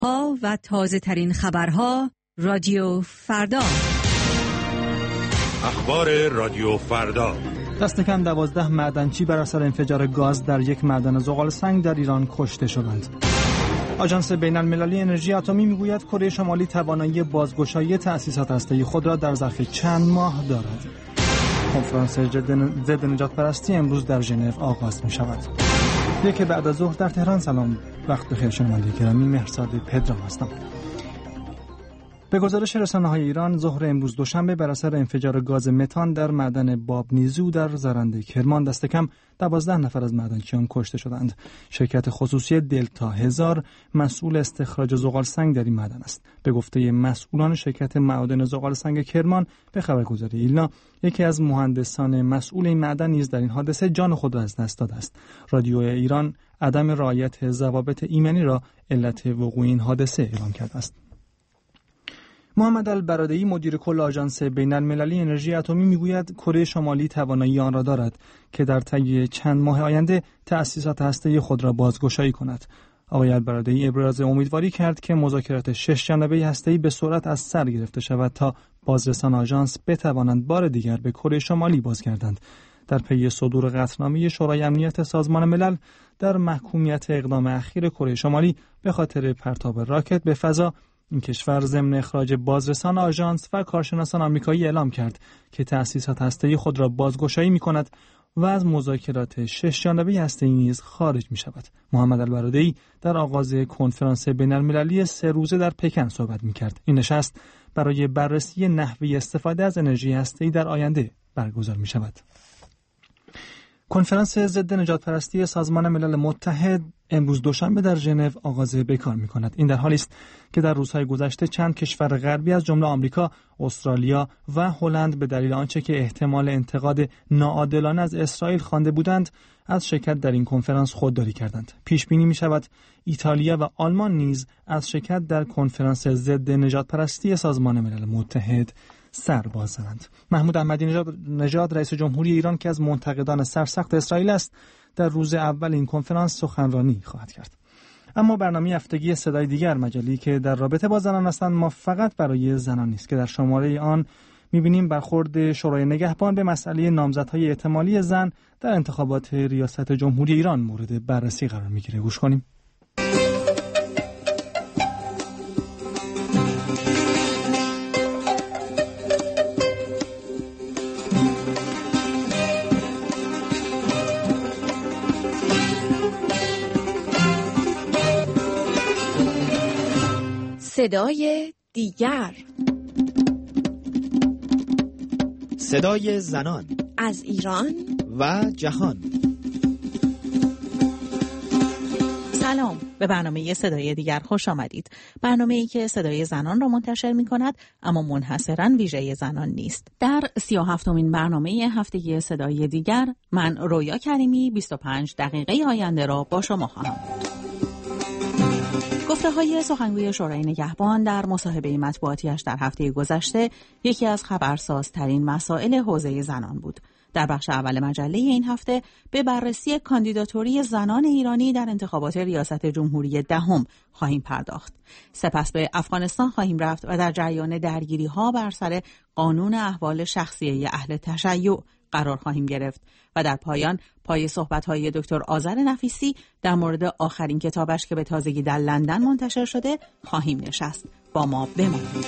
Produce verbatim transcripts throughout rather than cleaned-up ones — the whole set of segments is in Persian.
ها و تازه ترین خبرها رادیو فردا. اخبار رادیو فردا. دست کم دوازده معدنچی بر اثر انفجار گاز در یک معدن زغال سنگ در ایران کشته شدند. آژانس بین المللی انرژی اتمی میگوید کره شمالی توانایی بازگشایی تأسیسات هسته‌ای خود را در ظرف چند ماه دارد. کنفرانس ضد نجات پرستی امروز در ژنو آغاز می شود. یک بعد از ظهر در تهران. سلام، وقت بخیر شنوندگان گرامی، مهرزاد پدرام هستم. به گزارش رسانه‌های ایران ظهر امروز دوشنبه بر اثر انفجار گاز متان در معدن بابنیزو در زرنده کرمان دست کم دوازده نفر از معدنچیان کشته شدند. شرکت خصوصی دلتا هزار مسئول استخراج زغال سنگ در این معدن است. به گفته مسئولان شرکت معادن زغال سنگ کرمان به خبرگزاری ایلنا، یکی از مهندسان مسئول این معدن نیز در این حادثه جان خود را از دست داده است. رادیو ایران عدم رعایت ضوابط ایمنی را علت وقوع این حادثه اعلام کرده است. محمد البرادعی مدیر کل آژانس بین المللی انرژی اتمی میگوید کره شمالی توانایی آن را دارد که در طی چند ماه آینده تأسیسات هسته‌ای خود را بازگشایی کند. آقای البرادعی ابراز امیدواری کرد که مذاکرات شش جانبه هسته‌ای به سرعت از سر گرفته شود تا بازرسان آژانس بتوانند بار دیگر به کره شمالی بازگردند. در پی صدور قطعنامه شورای امنیت سازمان ملل در محکومیت اقدام اخیر کره شمالی به خاطر پرتاب راکت به فضا، این کشور ضمن اخراج بازرسان آژانس و کارشناسان آمریکایی اعلام کرد که تأسیسات هسته‌ای خود را بازگشایی می‌کند و از مذاکرات شش جانبه هسته‌ای نیز خارج می‌شود. محمد البرادعی در آغاز کنفرانس بین‌المللی سه روزه در پکن صحبت می‌کرد. این نشست برای بررسی نحوه استفاده از انرژی هسته‌ای در آینده برگزار می‌شود. کنفرانس ضد نجات پرستی سازمان ملل متحد امروز دوشنبه در ژنو آغاز به کار می‌کند. این در حالی است که در روزهای گذشته چند کشور غربی از جمله آمریکا، استرالیا و هلند به دلیل آنچه که احتمال انتقاد ناعادلانه از اسرائیل خوانده بودند، از شرکت در این کنفرانس خودداری کردند. پیش بینی می‌شود ایتالیا و آلمان نیز از شرکت در کنفرانس ضد نجات پرستی سازمان ملل متحد سر باز زنند. محمود احمدی نژاد نژاد رئیس جمهوری ایران که از منتقدان سرسخت اسرائیل است، در روز اول این کنفرانس سخنرانی خواهد کرد. اما برنامه هفتگی صدای دیگر، مجله‌ای که در رابطه با زنان هستند، ما فقط برای زنان نیست که در شماره آن می‌بینیم برخورد شورای نگهبان به مسئله نامزدهای احتمالی زن در انتخابات ریاست جمهوری ایران مورد بررسی قرار می‌گیره. گوش کنیم. صدای دیگر، صدای زنان از ایران و جهان. سلام، به برنامه صدای دیگر خوش آمدید. برنامه‌ای که صدای زنان را منتشر می‌کند اما منحصراً ویژه زنان نیست. در سی و هفتمین برنامه هفتگی صدای دیگر من رویا کریمی بیست و پنج دقیقه آینده را با شما خواهم بود. گفته‌های سخنگوی شورای نگهبان در مصاحبه مطبوعاتیش در هفته گذشته یکی از خبرسازترین مسائل حوزه زنان بود. در بخش اول مجله این هفته به بررسی کاندیداتوری زنان ایرانی در انتخابات ریاست جمهوری دهم خواهیم پرداخت. سپس به افغانستان خواهیم رفت و در جریان درگیری‌ها بر سر قانون احوال شخصیه اهل تشیع قرار خواهیم گرفت و در پایان پای صحبت‌های دکتر آذر نفیسی در مورد آخرین کتابش که به تازگی در لندن منتشر شده خواهیم نشست. با ما بمانید.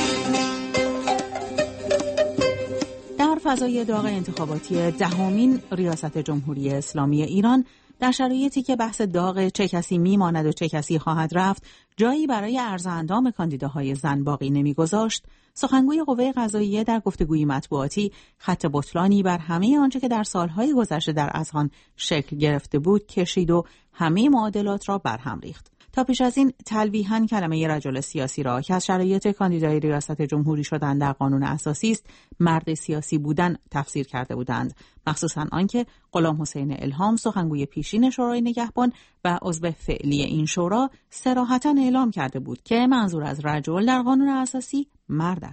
در فضای داغ انتخاباتی دهمین ریاست جمهوری اسلامی ایران، در شرایطی که بحث داغ چه کسی میماند و چه کسی خواهد رفت جایی برای عرض اندام کاندیداهای زن باقی نمیگذاشت، سخنگوی قوه قضاییه در گفتگوی مطبوعاتی خط بطلانی بر همه آنچه که در سالهای گذشته در اذهان شکل گرفته بود کشید و همه معادلات را برهم ریخت. تا پیش از این تلویحاً کلمه رجل سیاسی را که از شرایط کاندیدای ریاست جمهوری شدن در قانون اساسی است مرد سیاسی بودن تفسیر کرده بودند، مخصوصاً آنکه غلام حسین الهام سخنگوی پیشین شورای نگهبان و عضو فعلی این شورا صراحتاً اعلام کرده بود که منظور از رجل در قانون اساسی مرد است.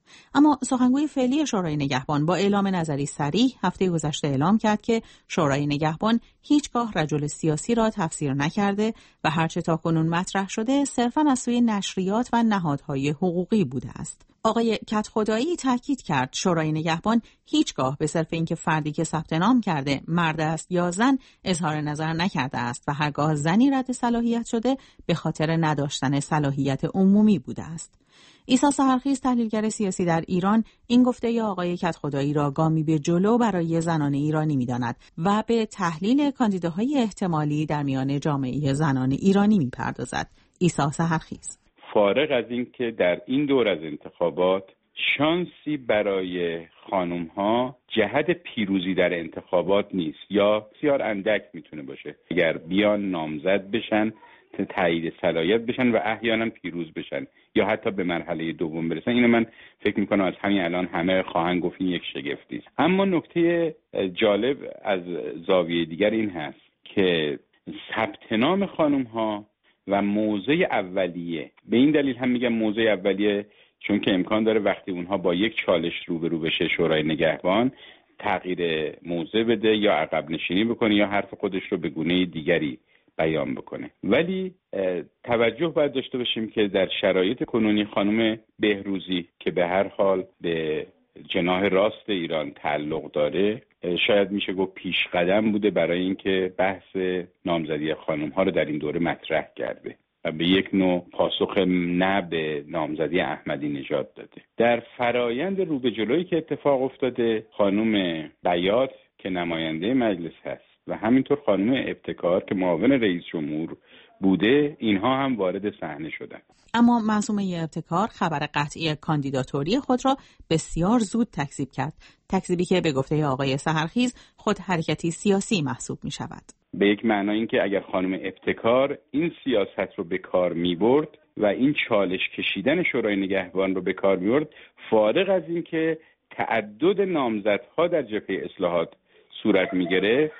اما سخنگوی فعلی شورای نگهبان با اعلام نظری صریح هفته گذشته اعلام کرد که شورای نگهبان هیچگاه رجل سیاسی را تفسیر نکرده و هرچه تاکنون مطرح شده صرفاً از سوی نشریات و نهادهای حقوقی بوده است. آقای کدخدایی تاکید کرد شورای نگهبان هیچگاه به صرف اینکه فردی که ثبت نام کرده مرد است یا زن اظهار نظر نکرده است و هرگاه زنی رد صلاحیت شده به خاطر نداشتن صلاحیت عمومی بوده است. عیسی سحرخیز تحلیلگر سیاسی در ایران این گفته ی آقای کدخدایی را گامی به جلو برای زنان ایرانی می‌داند و به تحلیل کاندیداهای احتمالی در میان جامعه زنان ایرانی می‌پردازد. عیسی سحرخیز: فارغ از این که در این دور از انتخابات شانسی برای خانم‌ها جهت پیروزی در انتخابات نیست یا بسیار اندک میتونه باشه. اگر بیان نامزد بشن، تایید صلاحیت بشن و احیانا پیروز بشن یا حتی به مرحله دوم برسن، اینو من فکر میکنم از همین الان همه خواهند گفت این یک شگفتی است. اما نکته جالب از زاویه دیگر این هست که ثبت نام خانم‌ها و موضع اولیه، به این دلیل هم میگم موضع اولیه چون که امکان داره وقتی اونها با یک چالش روبرو بشه شورای نگهبان تغییر موضع بده یا عقب نشینی بکنه یا حرف خودش رو به گونه دیگری بیان بکنه. ولی توجه باید داشته باشیم که در شرایط کنونی خانم بهروزی که به هر حال به جناح راست ایران تعلق داره شاید میشه گفت پیش قدم بوده برای اینکه بحث نامزدی خانم ها رو در این دوره مطرح کرده و به یک نوع پاسخ نه به نامزدی احمدی نژاد داده. در فرایند رو به جلویی که اتفاق افتاده خانم بیات که نماینده مجلس هست و همینطور خانم ابتکار که معاون رئیس جمهور بوده اینها هم وارد صحنه شدن. اما معصومه ابتکار خبر قطعی کاندیداتوری خود را بسیار زود تکذیب کرد، تکذیبی که به گفته آقای سحرخیز خود حرکتی سیاسی محسوب می شود. به یک معنای این که اگر خانم ابتکار این سیاست رو به کار می برد و این چالش کشیدن شورای نگهبان رو به کار می برد، فارغ از این که تعدد نامزدها در جبهه اصلاحات صورت می گرفت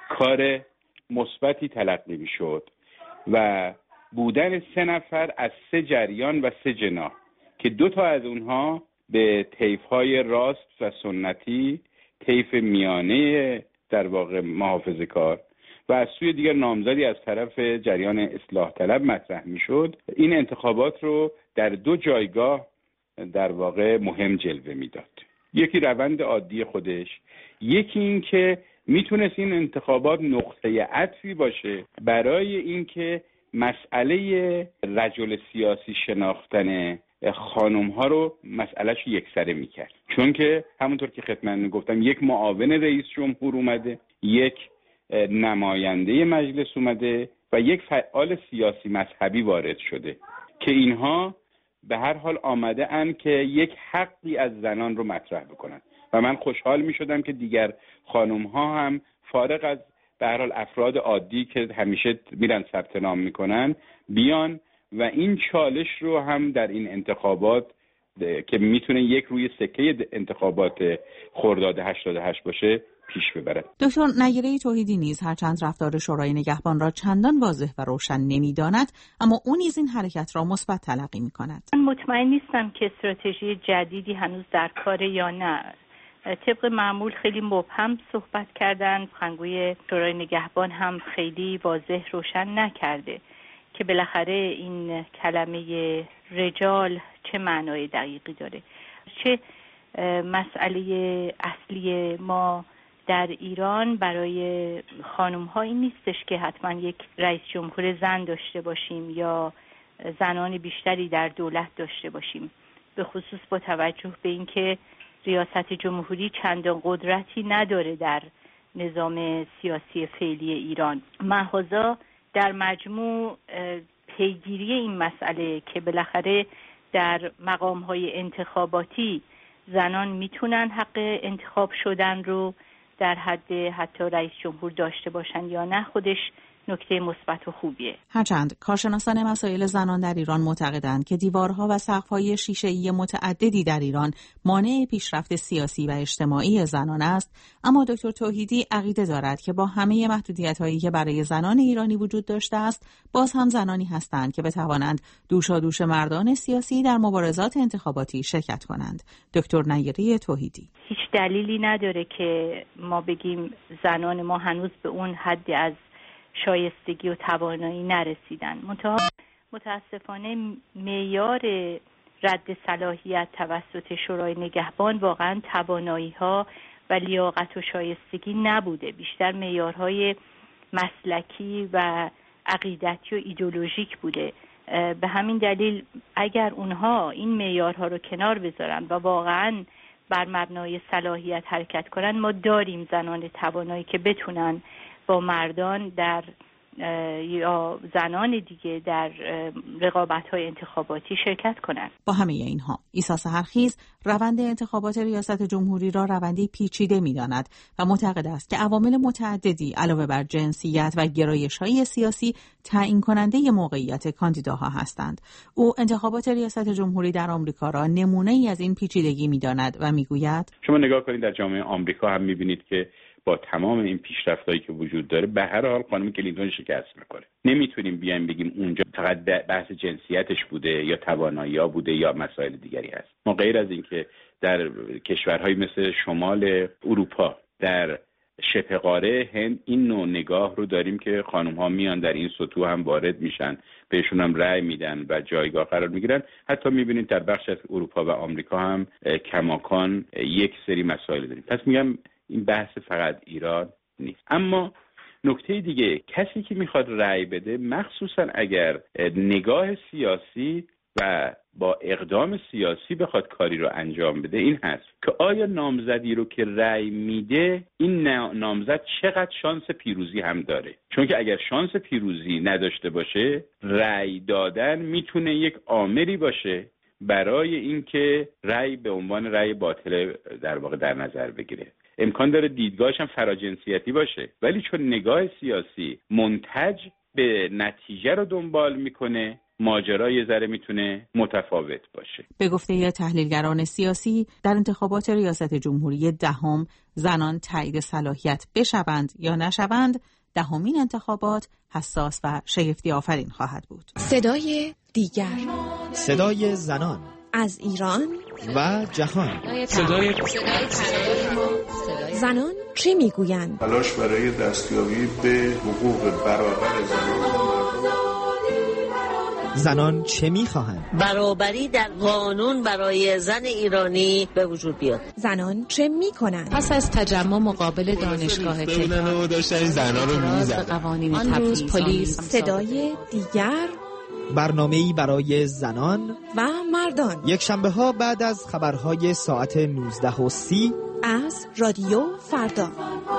کار مثبتی تلقی می شد و بودن سه نفر از سه جریان و سه جناح که دو تا از اونها به طیف‌های راست و سنتی، طیف میانه در واقع محافظه کار و از سوی دیگر نامزدی از طرف جریان اصلاح طلب مطرح میشد، این انتخابات رو در دو جایگاه در واقع مهم جلوه میداد. یکی روند عادی خودش، یکی این که میتونست این انتخابات نقطه عطفی باشه برای اینکه مسئله رجل سیاسی شناختن خانم ها رو مسئلهش یکسره میکرد، چون که همونطور که خدمتتون گفتم یک معاون رئیس جمهور اومده، یک نماینده مجلس اومده و یک فعال سیاسی مذهبی وارد شده که اینها به هر حال آمده ان که یک حقی از زنان رو مطرح بکنن و من خوشحال می شدم که دیگر خانم ها هم فارغ از به هر حال افراد عادی که همیشه میرن ثبت نام میکنن بیان و این چالش رو هم در این انتخابات که میتونه یک روی سکه انتخابات خرداد هشتاد و هشت باشه پیش ببرد. دکتر نگیره توحیدی نیز هرچند رفتار شورای نگهبان را چندان واضح و روشن نمیداند، اما او نیز این حرکت را مثبت تلقی میکند. من مطمئن نیستم که استراتژی جدیدی هنوز در کار یا نه. طبق معمول خیلی مبهم صحبت کردن، سخنگوی شورای نگهبان هم خیلی واضح روشن نکرده که بالاخره این کلمه رجال چه معنای دقیقی داره. چه مسئله اصلی ما در ایران برای خانم ها این نیستش که حتما یک رئیس جمهور زن داشته باشیم یا زنان بیشتری در دولت داشته باشیم، به خصوص با توجه به اینکه ریاست جمهوری چندان قدرتی نداره در نظام سیاسی فعلی ایران. محضا در مجموع پیگیری این مسئله که بالاخره در مقام‌های انتخاباتی زنان میتونن حق انتخاب شدن رو در حد حتی رئیس جمهور داشته باشن یا نه، خودش نکته مثبت و خوبیه. هرچند کارشناسان مسائل زنان در ایران معتقدند که دیوارها و سقف‌های شیشه‌ای متعددی در ایران مانع پیشرفت سیاسی و اجتماعی زنان است، اما دکتر توحیدی عقیده دارد که با همه محدودیت‌هایی که برای زنان ایرانی وجود داشته است، باز هم زنانی هستند که بتوانند دوشادوش مردان سیاسی در مبارزات انتخاباتی شرکت کنند. دکتر نیره توحیدی: هیچ دلیلی نداره که ما بگیم زنان ما هنوز به اون حدی از شایستگی و توانایی نرسیدن. منتها متاسفانه معیار رد صلاحیت توسط شورای نگهبان واقعا توانایی‌ها و لیاقت و شایستگی نبوده، بیشتر معیارهای مسلکی و عقیدتی و ایدئولوژیک بوده. به همین دلیل اگر اونها این معیارها رو کنار بذارن و واقعا بر مبنای صلاحیت حرکت کنن، ما داریم زنان توانایی که بتونن با مردان در یا زنان دیگه در رقابت‌های انتخاباتی شرکت کنند. با همه اینها عیسی سحرخیز روند انتخابات ریاست جمهوری را روندی پیچیده می‌داند و معتقد است که عوامل متعددی علاوه بر جنسیت و گرایش‌های سیاسی تعیین کننده موقعیت کاندیداها هستند. او انتخابات ریاست جمهوری در آمریکا را نمونه‌ای از این پیچیدگی می‌داند و می‌گوید شما نگاه کنید در جامعه آمریکا هم می‌بینید که با تمام این پیشرفتایی که وجود داره به هر حال خانم کلینتون شکست میکنه. نمیتونیم بیایم بگیم اونجا فقط بحث جنسیتش بوده یا توانایی‌ها بوده یا مسائل دیگری هست. ما غیر از این که در کشورهای مثل شمال اروپا، در شبه قاره هند این نوع نگاه رو داریم که خانم‌ها میان در این سطوح هم وارد میشن، بهشون هم رأی میدن و جایگاه قرار میگیرن. حتی میبینید در بخش از اروپا و آمریکا هم کماکان یک سری مسائل داریم. پس میگم این بحث فقط ایران نیست. اما نکته دیگه، کسی که میخواد رأی بده مخصوصا اگر نگاه سیاسی و با اقدام سیاسی بخواد کاری رو انجام بده، این هست که آیا نامزدی رو که رأی میده این نامزد چقدر شانس پیروزی هم داره. چون که اگر شانس پیروزی نداشته باشه، رأی دادن میتونه یک عاملی باشه برای اینکه رأی به عنوان رأی باطل در واقع در نظر بگیره. امکان داره دیدگاهش هم فراجنسیتی باشه، ولی چون نگاه سیاسی منتج به نتیجه رو دنبال میکنه، ماجرا یه ذره میتونه متفاوت باشه. به گفته تحلیلگران سیاسی، در انتخابات ریاست جمهوری دهم زنان تایید صلاحیت بشوند یا نشوند، دهمین انتخابات حساس و شگفتی آفرین خواهد بود. صدای دیگر، صدای زنان از ایران و جهان. صدای زنان چه میگویند؟ تلاش برای دستیابی به حقوق برابر زنان. زنان چه میخواهند؟ برابری در قانون برای زن ایرانی به وجود بیاد. زنان چه میکنند؟ پس از تجمع مقابل دانشگاه تهران داشتن زنان رو میزدن. آن روز پلیس. صدای دیگر، برنامه‌ای برای زنان و مردان، یک شنبه ها بعد از خبرهای ساعت نوزده و سی از رادیو فردا.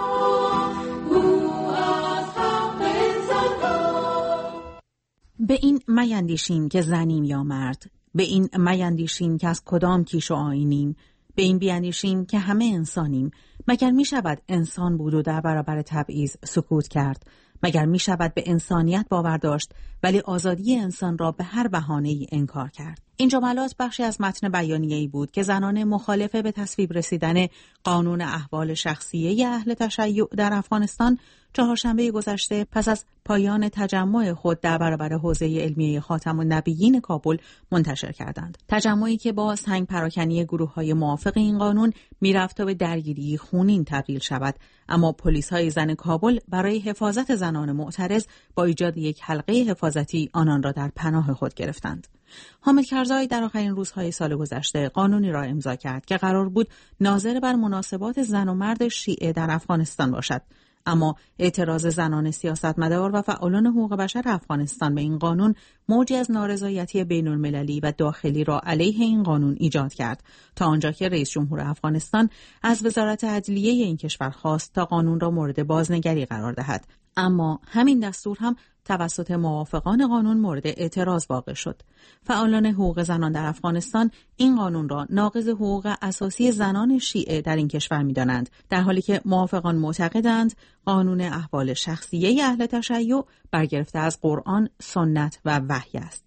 به این میندیشیم که زنیم یا مرد، به این میندیشیم که از کدام کیش و آیینیم، به این بیندیشیم که همه انسانیم. مگر می شود انسان بود و در برابر تبعیض سکوت کرد؟ مگر می شود به انسانیت باور داشت ولی آزادی انسان را به هر بهانه‌ای انکار کرد؟ این جملات بخشی از متن بیانیه‌ای بود که زنان مخالف به تصویب رسیدن قانون احوال شخصیه اهل تشیع در افغانستان چهارشنبه گذشته پس از پایان تجمع خود در برابر حوزه علمیه خاتم النبیین کابل منتشر کردند. تجمعی که با سنگ پراکنی گروه‌های موافق این قانون میرفت تا به درگیری خونین تبدیل شود، اما پلیس‌های زن کابل برای حفاظت زنان معترض با ایجاد یک حلقه حفاظتی آنان را در پناه خود گرفتند. حامد کرزای در آخرین روزهای سال گذشته قانونی را امضا کرد که قرار بود ناظر بر مناسبات زن و مرد شیعه در افغانستان باشد، اما اعتراض زنان سیاستمدار و فعالان حقوق بشر افغانستان به این قانون موجی از نارضایتی بین المللی و داخلی را علیه این قانون ایجاد کرد، تا آنجا که رئیس جمهور افغانستان از وزارت عدلیه این کشور خواست تا قانون را مورد بازنگری قرار دهد. اما همین دستور هم توسط موافقان قانون مورد اعتراض واقع شد. فعالان حقوق زنان در افغانستان این قانون را ناقض حقوق اساسی زنان شیعه در این کشور می‌دانند، در حالی که موافقان معتقدند قانون احوال شخصیه اهل تشیع برگرفته از قرآن، سنت و وحی است.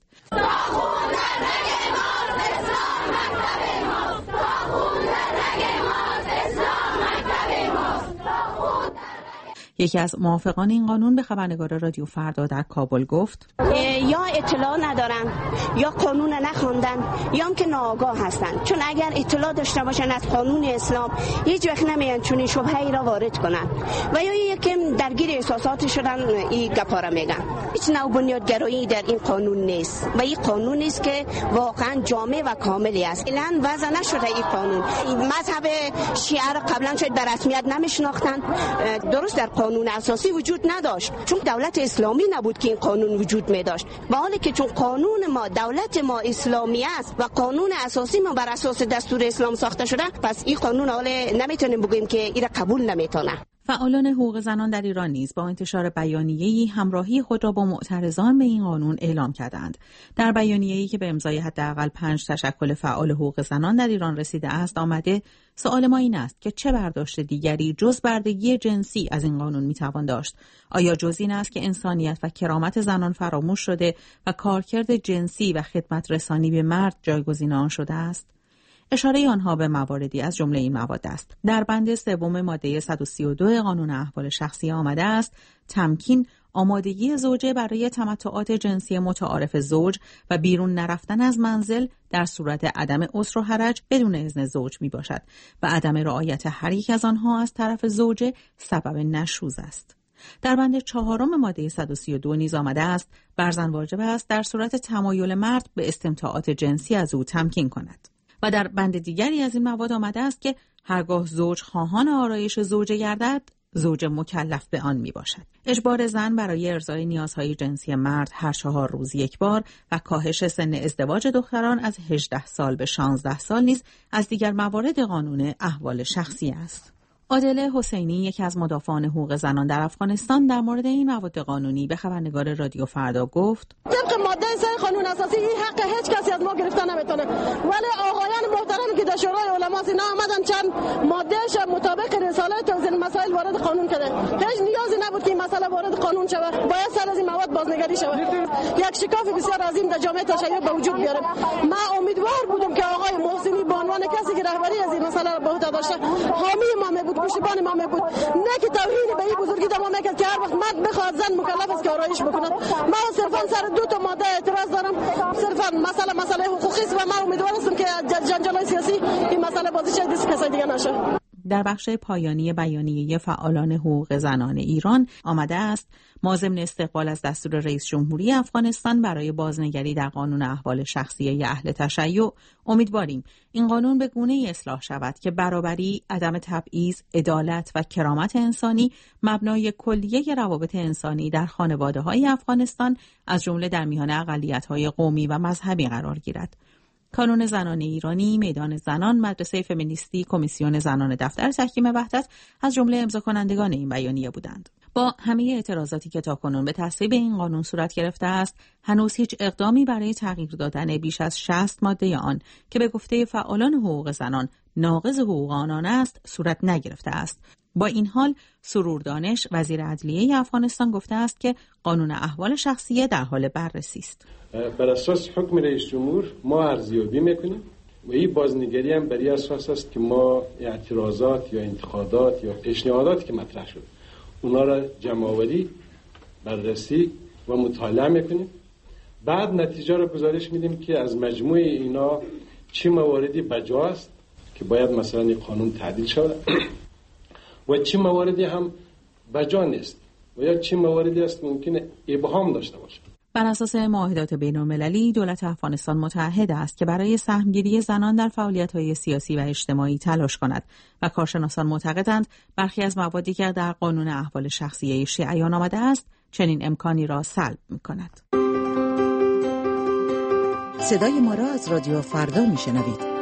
یکی از موافقان این قانون به خبرنگار رادیو فردا در کابل گفت: یا اطلاع ندارن، یا قانون نخوندن، یا هم که ناآگاه هستن. چون اگر اطلاع داشته باشن از قانون اسلام هیچ وقت نمیان چون شبهه‌ای را وارد کنن و یا یکم درگیر احساسات شدن این گپا میگن. هیچ نوع بنیادگرایی در این قانون نیست و این قانونی است که واقعا جامع و کاملی است. اعلان وضع نشده این قانون. مذهب شیعه را قبلا شاید به رسمیت نمیشناختن، درست در قانون اساسی وجود نداشت، چون دولت اسلامی نبود که این قانون وجود می داشت. با حالی که چون قانون ما دولت ما اسلامی است و قانون اساسی ما بر اساس دستور اسلام ساخته شده، پس این قانون حالا نمیتونیم بگیم که این قبول نمیتونه. فعالان حقوق زنان در ایران نیز با انتشار بیانیه‌ای همراهی خود را با معترضان به این قانون اعلام کردند. در بیانیه‌ای که به امضای حداقل پنج تشکل فعال حقوق زنان در ایران رسیده است آمده: سوال ما این است که چه برداشت دیگری جز بردگی جنسی از این قانون میتوان داشت؟ آیا جز این است که انسانیت و کرامت زنان فراموش شده و کارکرد جنسی و خدمت رسانی به مرد جایگزین آن شده است؟ اشاره آنها به مواردی از جمله این مواد است. در بند سوم ماده صد و سی و دو قانون احوال شخصیه آمده است: تمکین آمادگی زوجه برای تمتعات جنسی متعارف زوج و بیرون نرفتن از منزل در صورت عدم عسر و حرج بدون اذن زوج می باشد و عدم رعایت هر یک از آنها از طرف زوجه سبب نشوز است. در بند چهارم ماده صد و سی و دو نیز آمده است: بر زن واجب است در صورت تمایل مرد به استمتاعات جنسی از او تمکین کند. و در بند دیگری از این مواد آمده است که هرگاه زوج خواهان آرایش زوجه گردد، زوج مکلف به آن می باشد. اجبار زن برای ارضای نیازهای جنسی مرد هر چهار روز یک بار و کاهش سن ازدواج دختران از هجده سال به شانزده سال نیز از دیگر موارد قانون احوال شخصی است. عادل حسینی، یکی از مدافعان حقوق زنان در افغانستان، در مورد این مواد قانونی به خبرنگار رادیو فردا گفت: طبق ماده سه قانون اساسی این حق هیچ کسی از ما گرفته نمیتونه، ولی آقایان محترم که در شورای علما اینا آمدن چند مادهش مطابق رساله توزیع مسائل وارد قانون کرده. هیچ نیازی نبود که این مسئله وارد قانون شود، باید سر از این مواد بازنگری شود. یک شکاف بسیار عظیم در جامعه تشیع به وجود بیاره. ما امیدوار بودم که آقای محسنی به عنوان کسی که رهبری از این مسئله را به عهده داشته حامی ما بود، پشتیبان ما می بود، نه که توهین به این بزرگی ما میکرد که هر وقت مرد بخواد زن مکلف است که آرایش بکند. ما صرفا سر دو تا ماده اعتراض دارم، صرفا مسئله مسئله حقوقی است و ما امیدوار هستم که جنجال سیاسی این مسئله بازی شه دست کسی دیگه نشه. در بخش پایانی بیانیه فعالان حقوق زنان ایران آمده است: ما ضمن استقبال از دستور رئیس جمهوری افغانستان برای بازنگری در قانون احوال شخصیه اهل تشیع امیدواریم این قانون به گونه‌ای اصلاح شود که برابری، عدم تبعیض، عدالت و کرامت انسانی مبنای کلیه روابط انسانی در خانواده‌های افغانستان از جمله در میان اقلیت‌های قومی و مذهبی قرار گیرد. کانون زنان ایرانی، میدان زنان، مدرسه فمینیستی، کمیسیون زنان دفتر تحکیم وحدت از جمله امضا کنندگان این بیانیه بودند. با همه اعتراضاتی که تاکنون به تصویب این قانون صورت گرفته است، هنوز هیچ اقدامی برای تغییر دادن بیش از شصت ماده آن که به گفته فعالان حقوق زنان ناقض حقوق آنان است، صورت نگرفته است. با این حال سرور دانش، وزیر عدلیه افغانستان، گفته است که قانون احوال شخصیه در حال بررسی است. بر اساس حکم رئیس جمهور ما ارزیابی میکنیم و این بازنگری هم بر اساس است که ما اعتراضات یا انتقادات یا پیشنهاداتی که مطرح شد اونا را جمع‌آوری، بررسی و مطالعه میکنیم. بعد نتیجه را گزارش میدیم که از مجموع اینا چه مواردی بجاست که باید مثلا این قانون تعدیل شود و چه مواردی هم بجا نیست و یا چه مواردی است ممکنه ابهام داشته باشه. بر اساس معاهدات بین‌المللی، دولت افغانستان متعهد است که برای سهمگیری زنان در فعالیت‌های سیاسی و اجتماعی تلاش کند و کارشناسان معتقدند برخی از موادی که در قانون احوال شخصیه شیعیان آمده است چنین امکانی را سلب می‌کند. صدای ما را از رادیو فردا می‌شنوید.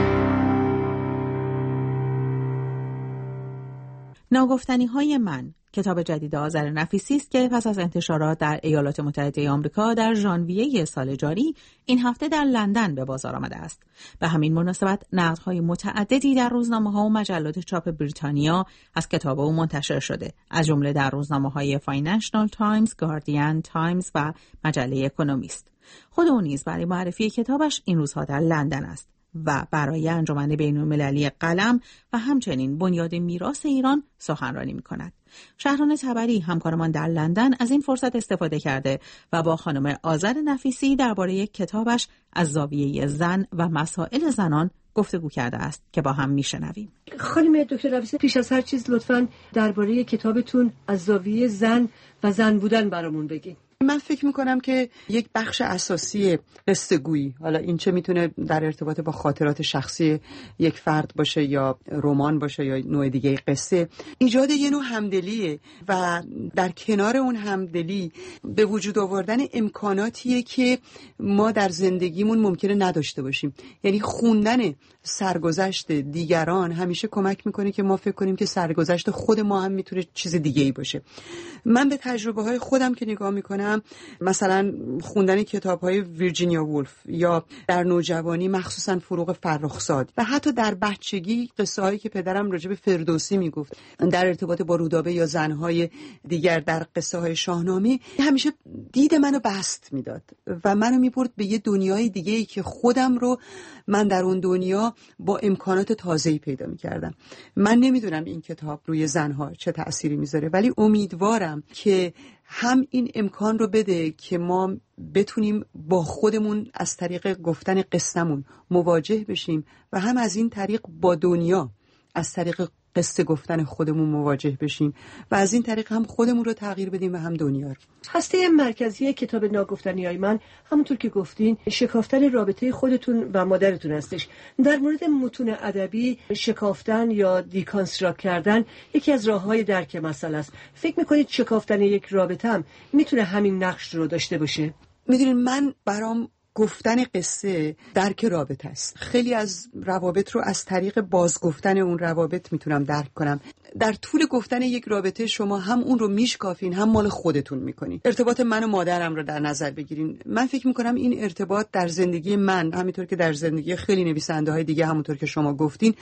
ناگفتنی‌های من، کتاب جدید آذر نفیسی است که پس از انتشارات در ایالات متحده آمریکا در ژانویه سال جاری این هفته در لندن به بازار آمده است. به همین مناسبت نقدهای متعددی در روزنامه‌ها و مجلات چاپ بریتانیا از کتاب او منتشر شده، از جمله در روزنامه‌های فاینانشال تایمز، گاردین تایمز و مجله اکونومیست. خود او نیز برای معرفی کتابش این روزها در لندن است و برای انجمن بین‌المللی قلم و همچنین بنیاد میراث ایران سخنرانی می‌کند. شهران تبری همکارمان در لندن از این فرصت استفاده کرده و با خانم آذر نفیسی درباره کتابش از زاویه زن و مسائل زنان گفتگو کرده است که با هم میشنویم. خانم دکتر نفیسی، پیش از هر چیز لطفاً درباره کتابتون از زاویه زن و زن بودن برامون بگین. من فکر میکنم که یک بخش اساسی قصه گویی، حالا این چه میتونه در ارتباط با خاطرات شخصی یک فرد باشه یا رمان باشه یا نوع دیگه قصه، ایجاد یه نوع همدلیه و در کنار اون همدلی به وجود آوردن امکاناتیه که ما در زندگیمون ممکنه نداشته باشیم. یعنی خوندن سرگذشت دیگران همیشه کمک میکنه که ما فکر کنیم که سرگذشت خود ما هم میتونه چیز دیگه‌ای باشه. من به تجربه های خودم که نگاه میکنم، مثلا خوندن کتاب‌های ویرجینیا وولف یا در نوجوانی مخصوصا فروغ فرخزاد و حتی در بچگی قصه هایی که پدرم راجع به فردوسی میگفت در ارتباط با رودابه یا زنهای دیگر در قصه های شاهنامه، همیشه دید منو بست میداد و منو میبرد به یه دنیای دیگه‌ای که خودم رو من در اون دنیا با امکانات تازه‌ای پیدا می‌کردم. من نمیدونم این کتاب روی زنها چه تأثیری میذاره، ولی امیدوارم که هم این امکان رو بده که ما بتونیم با خودمون از طریق گفتن قصه‌مون مواجه بشیم و هم از این طریق با دنیا از طریق قصه گفتن خودمون مواجه بشیم و از این طریق هم خودمون رو تغییر بدیم و هم دنیا رو. هسته مرکزی کتاب ناگفتنی‌های من همونطور که گفتین شکافتن رابطه خودتون و مادرتون هستش. در مورد متون ادبی شکافتن یا دیکانستراکت کردن یکی از راه‌های درک مسئله است. فکر می‌کنید شکافتن یک رابطه هم میتونه همین نقش رو داشته باشه؟ می‌دونید من برام گفتن قصه درک رابطه است. خیلی از روابط رو از طریق بازگفتن اون روابط میتونم درک کنم. در طول گفتن یک رابطه شما هم اون رو میشکافین هم مال خودتون میکنین. ارتباط من و مادرم رو در نظر بگیرین. من فکر میکنم این ارتباط در زندگی من، همینطور که در زندگی خیلی نویسنده های دیگه همونطور که شما گفتین،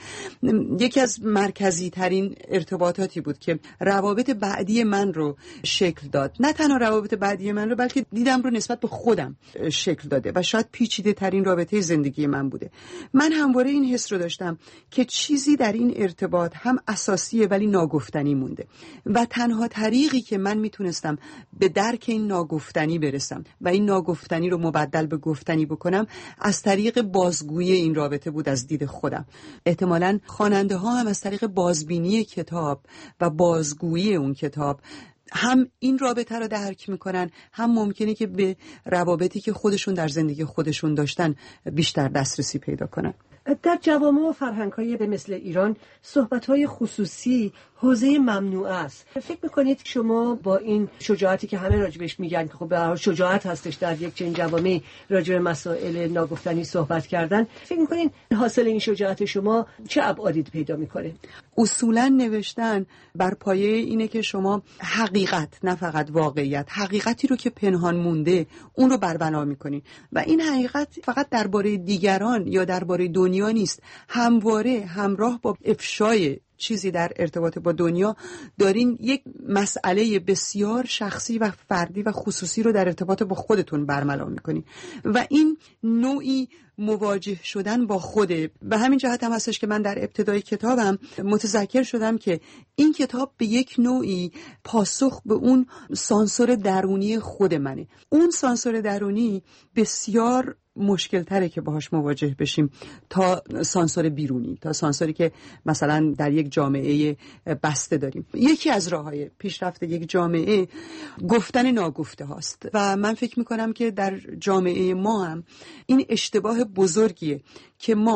یکی از مرکزی ترین ارتباطاتی بود که روابط بعدی من رو شکل داد. نه تنها روابط بعدی من رو، بلکه دیدم رو نسبت به خودم شکل داده و شاید پیچیده ترین رابطه زندگی من بوده. من همواره این حس رو داشتم که چیزی در این ارتباط هم اساسیه ولی ناگفتنی مونده و تنها طریقی که من میتونستم به درک این ناگفتنی برسم و این ناگفتنی رو مبدل به گفتنی بکنم از طریق بازگویی این رابطه بود از دید خودم. احتمالاً خواننده ها هم از طریق بازبینی کتاب و بازگویی اون کتاب هم این رابطه رو درک میکنن، هم ممکنه که به روابطی که خودشون در زندگی خودشون داشتن بیشتر دسترسی پیدا کنن. در جوامع و فرهنگ‌های به مثل ایران صحبت‌های خصوصی حوزه ممنوع است. فکر می‌کنید شما با این شجاعتی که همه راجبش میگن که خب به هر حال شجاعت هستش در یک چنین جوامعی راجب مسائل ناگفتنی صحبت کردن، فکر می‌کنید حاصل این شجاعت شما چه ابعادی پیدا می‌کنه؟ اصولاً نوشتن بر پایه اینه که شما حقیقت، نه فقط واقعیت، حقیقتی رو که پنهان مونده اون رو بربنا می‌کنید و این حقیقت فقط درباره دیگران یا درباره دنیا نیست، همواره همراه با افشای چیزی در ارتباط با دنیا دارین یک مسئله بسیار شخصی و فردی و خصوصی رو در ارتباط با خودتون برملا میکنین و این نوعی مواجه شدن با خوده. به همین جهت هم هستش که من در ابتدای کتابم متذکر شدم که این کتاب به یک نوعی پاسخ به اون سانسور درونی خود منه. اون سانسور درونی بسیار مشکل تره که باهاش مواجه بشیم تا سانسور بیرونی، تا سانسوری که مثلا در یک جامعه بسته داریم. یکی از راه‌های پیشرفت یک جامعه گفتن ناگفته هاست و من فکر میکنم که در جامعه ما هم این اشتباه بزرگیه که ما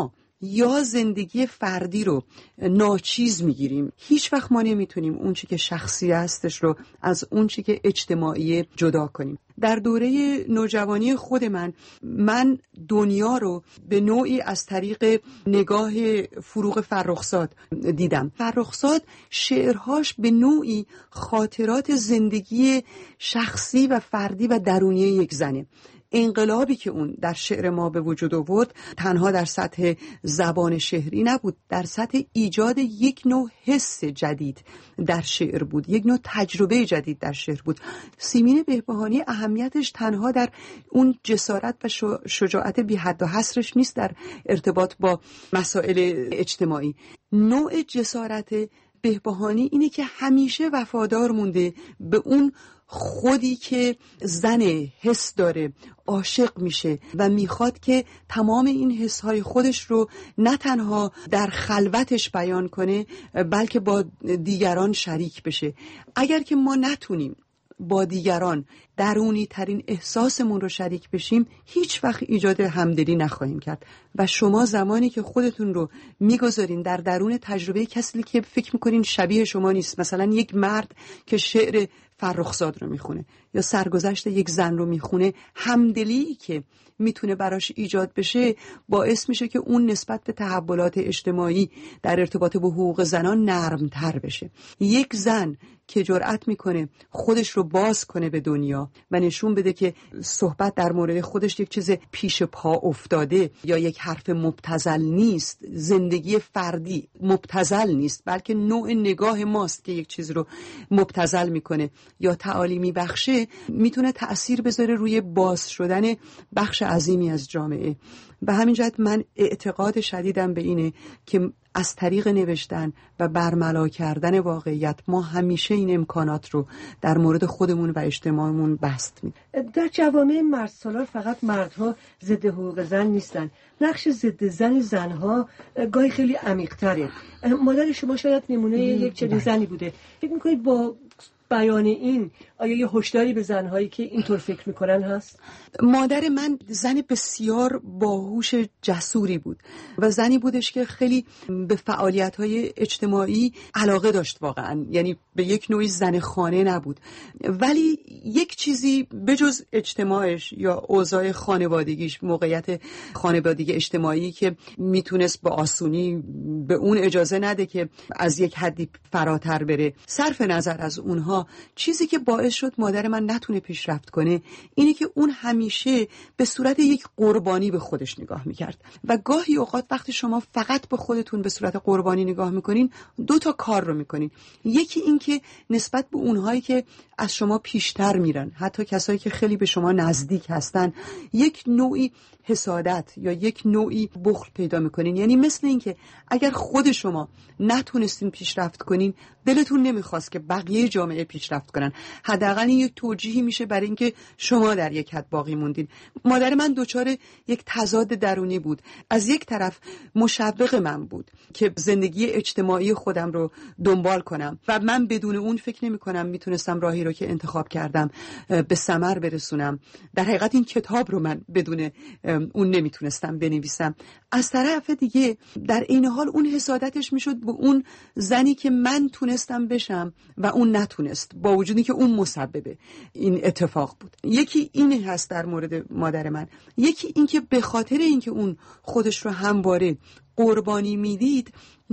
یا زندگی فردی رو ناچیز میگیریم، هیچ وقت ما نمیتونیم اون چی که شخصی هستش رو از اون چی که اجتماعی جدا کنیم. در دوره نوجوانی خود من من دنیا رو به نوعی از طریق نگاه فروغ فرخزاد دیدم. فرخزاد شعرهاش به نوعی خاطرات زندگی شخصی و فردی و درونی یک زنه. انقلابی که اون در شعر ما به وجود آورد تنها در سطح زبان شعری نبود، در سطح ایجاد یک نوع حس جدید در شعر بود، یک نوع تجربه جدید در شعر بود. سیمین بهبهانی اهمیتش تنها در اون جسارت و شجاعت بی حد و حصرش نیست در ارتباط با مسائل اجتماعی. نوع جسارت بهبهانی اینه که همیشه وفادار مونده به اون خودی که زن حس داره، عاشق میشه و میخواد که تمام این حسهای خودش رو نه تنها در خلوتش بیان کنه بلکه با دیگران شریک بشه. اگر که ما نتونیم با دیگران درونی ترین احساسمون رو شریک بشیم، هیچ وقت ایجاد همدلی نخواهیم کرد. و شما زمانی که خودتون رو میگذارین در درون تجربه کسی که فکر میکنین شبیه شما نیست، مثلا یک مرد که شعر فرخزاد رو میخونه یا سرگذشت یک زن رو میخونه، همدلی که میتونه براش ایجاد بشه باعث میشه که اون نسبت به تحولات اجتماعی در ارتباط با حقوق زنان نرمتر بشه. یک زن که جرأت میکنه خودش رو باز کنه به دنیا و نشون بده که صحبت در مورد خودش یک چیز پیش پا افتاده یا یک حرف مبتذل نیست، زندگی فردی مبتذل نیست، بلکه نوع نگاه ماست که یک چیز رو مبتذل میکنه یا تعالی میبخشه، میتونه تأثیر بذاره روی باز شدن بخش عظیمی از جامعه. به همین جهت من اعتقاد شدیدم به اینه که از طریق نوشتن و برملا کردن واقعیت ما همیشه این امکانات رو در مورد خودمون و اجتماعمون بست میدیم. در جوامع مردسالار فقط مردها ضد حقوق زن نیستن، نقش ضد زن زنها گاهی خیلی عمیق‌تره. مادر شما شاید نمونه یک چنین زنی بوده. فکر می‌کنید با بیان این آیا یه هشداری به زنهایی که اینطور فکر میکنن هست؟ مادر من زن بسیار باهوش جسوری بود و زنی بودش که خیلی به فعالیت‌های اجتماعی علاقه داشت واقعا، یعنی به یک نوعی زن خانه نبود، ولی یک چیزی بجز اجتماعش یا اوضاع خانوادگیش، موقعیت خانوادگی اجتماعی که میتونست با آسونی به اون اجازه نده که از یک حدی فراتر بره، صرف نظر از اونها چیزی که باعث شد مادر من نتونه پیشرفت کنه اینه که اون همیشه به صورت یک قربانی به خودش نگاه میکرد و گاهی اوقات وقتی شما فقط به خودتون به صورت قربانی نگاه میکنین دو تا کار رو میکنین. یکی این که نسبت به اونهایی که از شما پیشتر میرن، حتی کسایی که خیلی به شما نزدیک هستن، یک نوعی حسادت یا یک نوعی بخل پیدا میکنین. یعنی مثل این که اگر خود شما نتونستین پیشرفت کنین دلتون نمیخواست که بقیه جامعه پیشرفت کنن، حداقل این یک توجیهی میشه برای اینکه شما در یک حد باقی موندین. مادر من دچار یک تضاد درونی بود. از یک طرف مشوق من بود که زندگی اجتماعی خودم رو دنبال کنم و من بدون اون فکر نمی کنم میتونستم راهی رو که انتخاب کردم به ثمر برسونم. در حقیقت این کتاب رو من بدون اون نمیتونستم بنویسم. از طرف دیگه در این حال اون حسادتش میشد به اون زنی که من تونستم بشم و اون نتونست، با وجودی که اون مسبب این اتفاق بود. یکی این هست در مورد مادر من، یکی این که به خاطر اینکه اون خودش رو همواره قربانی میدید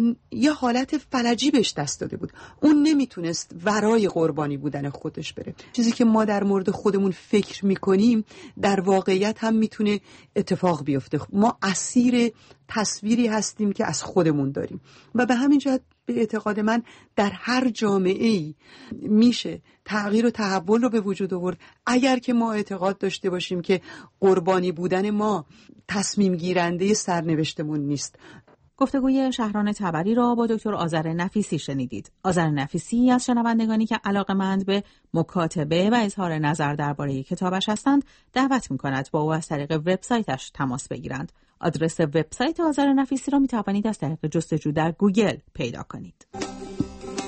یه حالت فلجی بهش دست داده بود، اون نمیتونست ورای قربانی بودن خودش بره. چیزی که ما در مورد خودمون فکر میکنیم در واقعیت هم میتونه اتفاق بیفته. ما اسیر تصویری هستیم که از خودمون داریم و به همین جهت به اعتقاد من در هر جامعه‌ای میشه تغییر و تحول رو به وجود آورد اگر که ما اعتقاد داشته باشیم که قربانی بودن ما تصمیم گیرنده سرنوشتمون نیست. گفتگوی شهران تبری را با دکتر آذر نفیسی شنیدید. آذر نفیسی از شنوندگانی که علاقه‌مند به مکاتبه و اظهار نظر درباره کتابش هستند دعوت می‌کند با او از طریق وبسایتش تماس بگیرند. آدرس وبسایت آذر نفیسی را می‌توانید از طریق جستجو در گوگل پیدا کنید.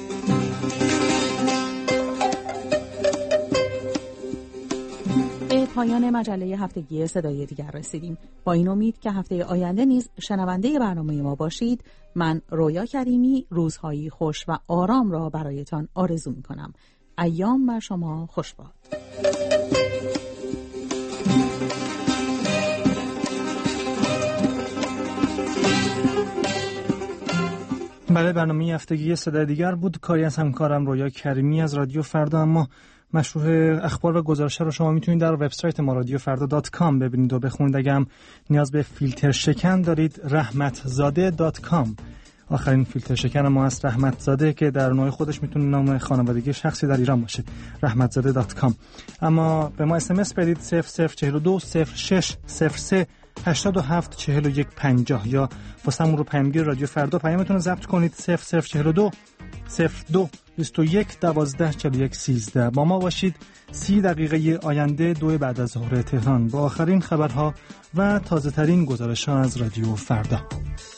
به پایان مجله هفتگی صدای دیگر رسیدیم. با این امید که هفته آینده نیز شنونده برنامه ما باشید، من رویا کریمی روزهایی خوش و آرام را برایتان آرزو می‌کنم. ایام بر شما خوش باد. بله، برنامه هفتگی صدای دیگر بود. کاری از همکارم رویا کریمی از رادیو فردا. اما مشروع اخبار و گزارش‌ها رو شما میتونید در وبسایت ما رادیو فردا دات کام ببینید و بخونید. اگه هم نیاز به فیلتر شکن دارید، رحمتزاده دات کام. آخرین فیلتر شکن ما است، رحمتزاده، که در نوع خودش میتونه نام خانوادگی شخصی در ایران باشه، رحمتزاده دات کام. اما به ما اس ام اس بدید صفر صفر چهل و دو صفر شش صفر سه هشتاد و هفت چهل و یک پنجاه یا واسمون رو پیامگیر رادیو فردا پیامتون رو ضبط کنید صفر صفر چهل و دو صفر دو بیست و یک دوازده چهل و یک سیزده. با ما باشید. سی دقیقه آینده دو بعد از ظهر تهران با آخرین خبرها و تازه ترین گزارش‌ها از رادیو فردا.